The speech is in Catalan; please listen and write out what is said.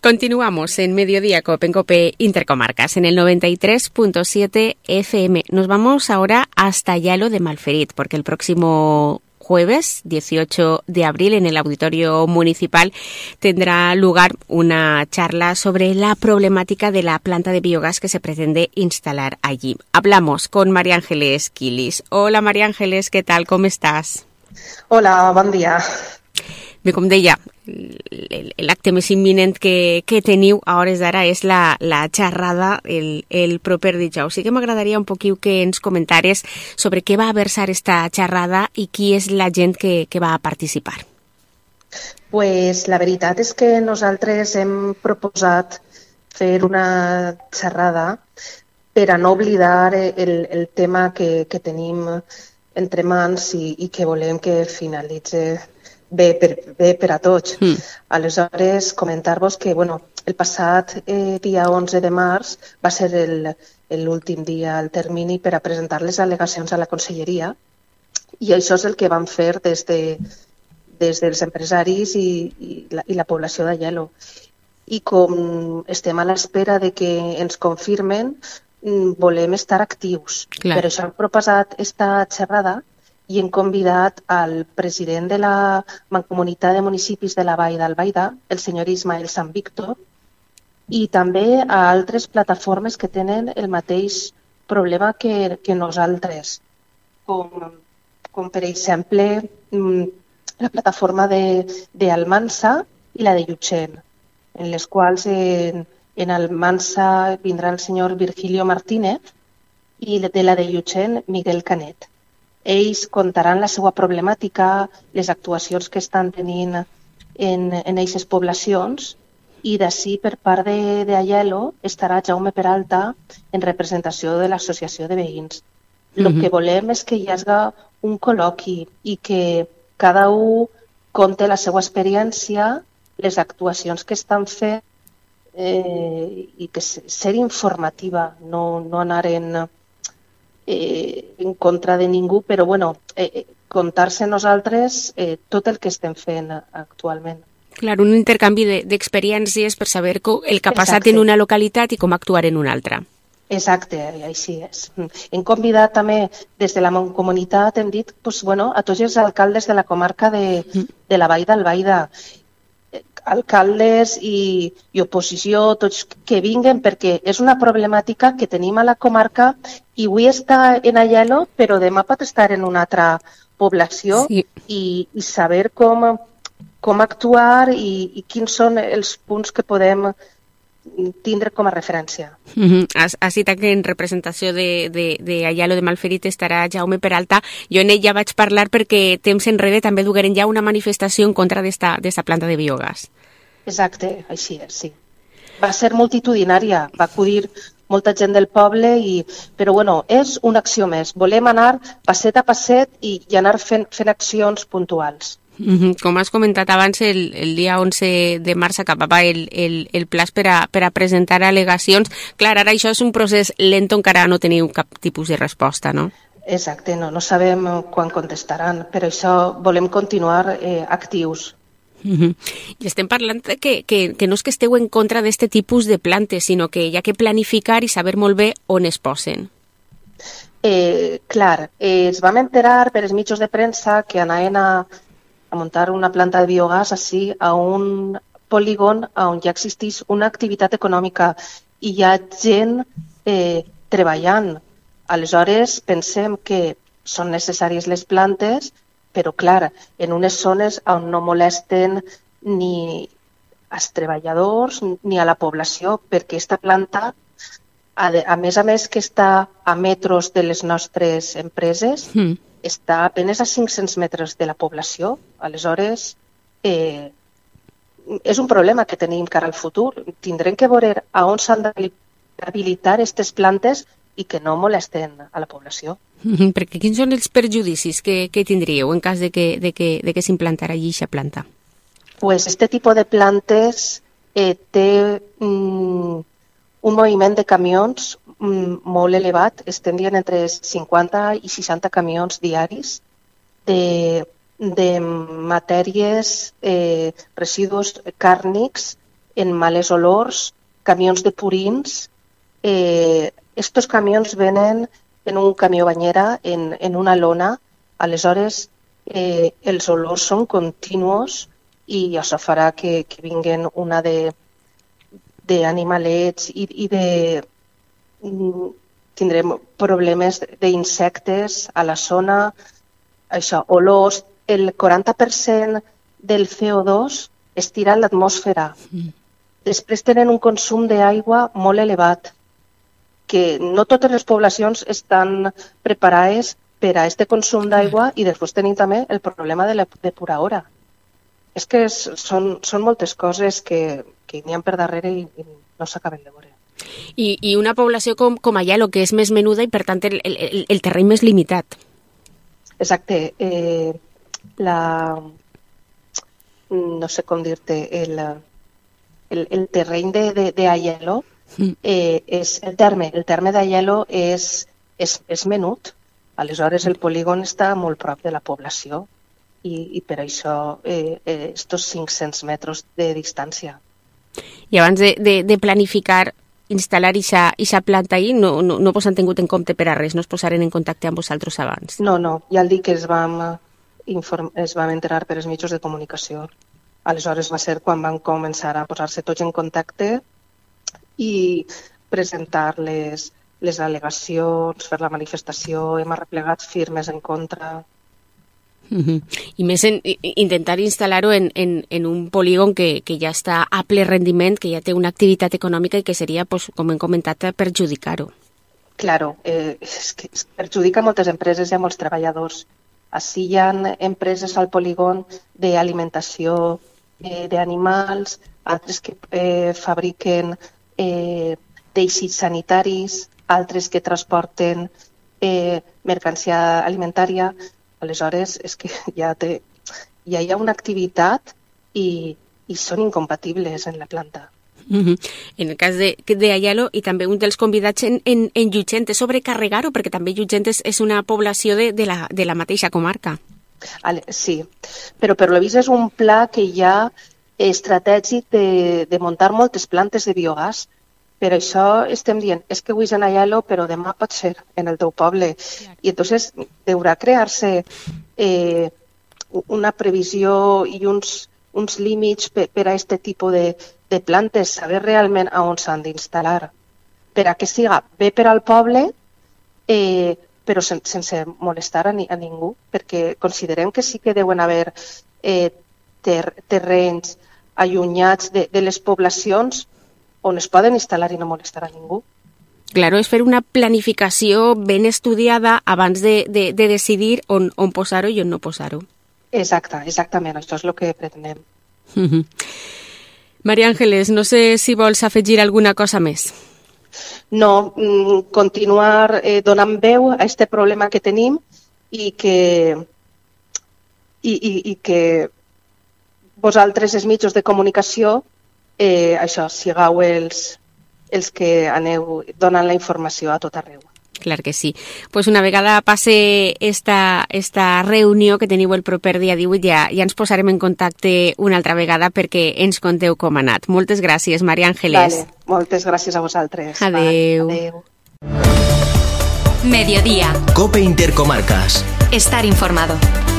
Continuamos en Mediodía Cope, en Cope Intercomarcas, en el 93.7 FM. Nos vamos ahora hasta Ayalo de Malferit, porque el próximo jueves 18 de abril en el Auditorio Municipal tendrá lugar una charla sobre la problemática de la planta de biogás que se pretende instalar allí. Hablamos con María Ángeles Quilis. Hola María Ángeles, ¿qué tal? ¿Cómo estás? Hola, bon dia. Bé, com deia, l'acte més imminent que teniu a hores d'ara és la xerrada el proper dijous. Sí que m'agradaria un poquiu que ens comentares sobre què va a versar esta xerrada i qui és la gent que va a participar. Pues la veritat és que nosaltres hem proposat fer una xerrada per a no oblidar el tema que tenim entre mans i que volem que finalitzi bé per a tots. Aleshores, comentar-vos que el passat dia 11 de març va ser l'últim dia, el termini per a presentar les al·legacions a la Conselleria, i això és el que vam fer des dels empresaris i la població d'Aielo. I com estem a l'espera de que ens confirmen, volem estar actius. Clar. Per això hem proposat esta xerrada i hem convidat al president de la Mancomunitat de Municipis de la Vall d'Albaida, el senyor Ismael San Víctor, i també a altres plataformes que tenen el mateix problema que nosaltres, com per exemple la plataforma d'Almansa i la de Llutxent, en les quals en Almansa vindrà el senyor Virgilio Martínez i de la de Llutxent Miguel Canet. Ells contaran la seva problemàtica, les actuacions que estan tenint en aquestes poblacions, i d'ací per part d'Aielo estarà Jaume Peralta en representació de l'Associació de Veïns. El que volem és que hi hagi un col·loqui i que cada un conte la seva experiència, les actuacions que estan fent i que ser informativa, no anar en contra de ningú, però contar-se nosaltres tot el que estem fent actualment. Clar, un intercanvi d'experiències per saber el que ha passat en una localitat i com actuar en una altra. Exacte, així és. Hem convidat també des de la Mancomunitat, hem dit a tots els alcaldes de la comarca de la Vall d'Albaida, alcaldes i oposició, tots que vinguen, perquè és una problemàtica que tenim a la comarca i avui està en Aielo, però demà pot estar en una altra població, sí. I saber com actuar i quins són els punts que podem tindre com a referència. Has citat que en representació d'Aielo de Malferit estarà Jaume Peralta. Jo en ell ja vaig parlar perquè temps enrere també dugueren ja una manifestació en contra d'esta planta de biogàs. Exacte, així és, sí. Va ser multitudinària, va acudir molta gent del poble, però és una acció més. Volem anar passet a passet i anar fent accions puntuals. Com has comentat abans, el dia 11 de març acabava el plaç per a presentar al·legacions. Clar, ara això és un procés lent, encara no teniu cap tipus de resposta, no? Exacte, no sabem quan contestaran, però això volem continuar actius. I estem parlant que no és que esteu en contra d'aquest tipus de plantes, sinó que hi ha que planificar i saber molt bé on es posen. Clar, ens vam enterar per els mitjans de premsa que anaven a muntar una planta de biogàs així a un polígon on ja existeix una activitat econòmica i hi ha gent treballant. Aleshores, pensem que són necessàries les plantes, però clar, en unes zones on no molesten ni als treballadors ni a la població, perquè aquesta planta, a més que està a metros de les nostres empreses, està a penes a 500 metres de la població. Aleshores, és un problema que tenim cara al futur. Tindrem que veure a on s'han d'habilitar aquestes plantes i que no molesten a la població. Perquè quins són els perjudicis que tindríeu en cas de que s'implantarà allí aquesta planta? Pues este tipus de plantes té un moviment de camions molt elevat, es tindrien entre 50 i 60 camions diaris de matèries, residus càrnics en males olors, camions de purins. Estos camions venen en un camió banyera, en una lona. Aleshores, els olors són continuos i això farà que vinguen una d'animalets i tindrem problemes d'insectes a la zona. Això, olors, el 40% del CO2 es tira a l'atmosfera. Després tenen un consum d'aigua molt elevat, que no totes les poblacions estan preparades per a aquest consum d'aigua i després tenim també el problema de la depuradora. És que són moltes coses que n'hi ha per darrere i no s'acaben de veure. I una població com Aielo, que és més menuda i per tant el terreny més limitat. Exacte. No sé com dir-te, el terreny d'Aielo, el terme d'Aielo és menut. Aleshores, el polígon està molt prop de la població i per això estos 500 metres de distància. I abans de planificar instal·lar aquesta planta ahí, no vos han tingut en compte per a res, no es posaren en contacte amb vosaltres abans? No, ja el dic que es vam enterar per els mitjans de comunicació. Aleshores va ser quan van començar a posar-se tots en contacte i presentar les al·legacions, fer la manifestació, hem arreplegat firmes en contra. I més intentar instal·lar-ho en un polígon que ja està a ple rendiment, que ja té una activitat econòmica i que seria, com hem comentat, perjudicar-ho. Claro, és que perjudica moltes empreses i a molts treballadors. Així hi ha empreses al polígon d'alimentació d'animals, altres que fabriquen teixits sanitaris, altres que transporten mercancia alimentària. Aleshores, és que ja hi ha una activitat i són incompatibles en la planta. En el cas d'Aielo, i també un dels convidats en Llutxent, és sobrecarregar-ho, perquè també Llutxent és una població de la mateixa comarca. Sí, però per lo vist és un pla que hi ha estratègic de muntar moltes plantes de biogàs. Per això estem dient, és que avui és en Aielo, però demà pot ser en el teu poble. I entonces deurà crear-se una previsió i uns límits per a aquest tipus de plantes, saber realment on s'han d'instal·lar, per a que siga bé per al poble, però sense molestar a ningú, perquè considerem que sí que deuen haver terrenys allunyats de les poblacions on es poden instal·lar i no molestar a ningú. Claro, és fer una planificació ben estudiada abans de decidir on posar-ho i on no posar-ho. Exactament, això és el que pretenem. Maria Ángeles, no sé si vols afegir alguna cosa més. No, continuar donant veu a aquest problema que tenim i que vosaltres, els mitjans de comunicació, això, sigueu els que aneu donant la informació a tot arreu. Clar que sí. Pues una vegada passe esta reunió que teniu el proper dia 18, ja ens posarem en contacte una altra vegada perquè ens conteu com ha anat. Moltes gràcies, Maria Ángeles. Vale, moltes gràcies a vosaltres. Adeu. Adeu. Mediodía. COPE Intercomarcas. Estar informado.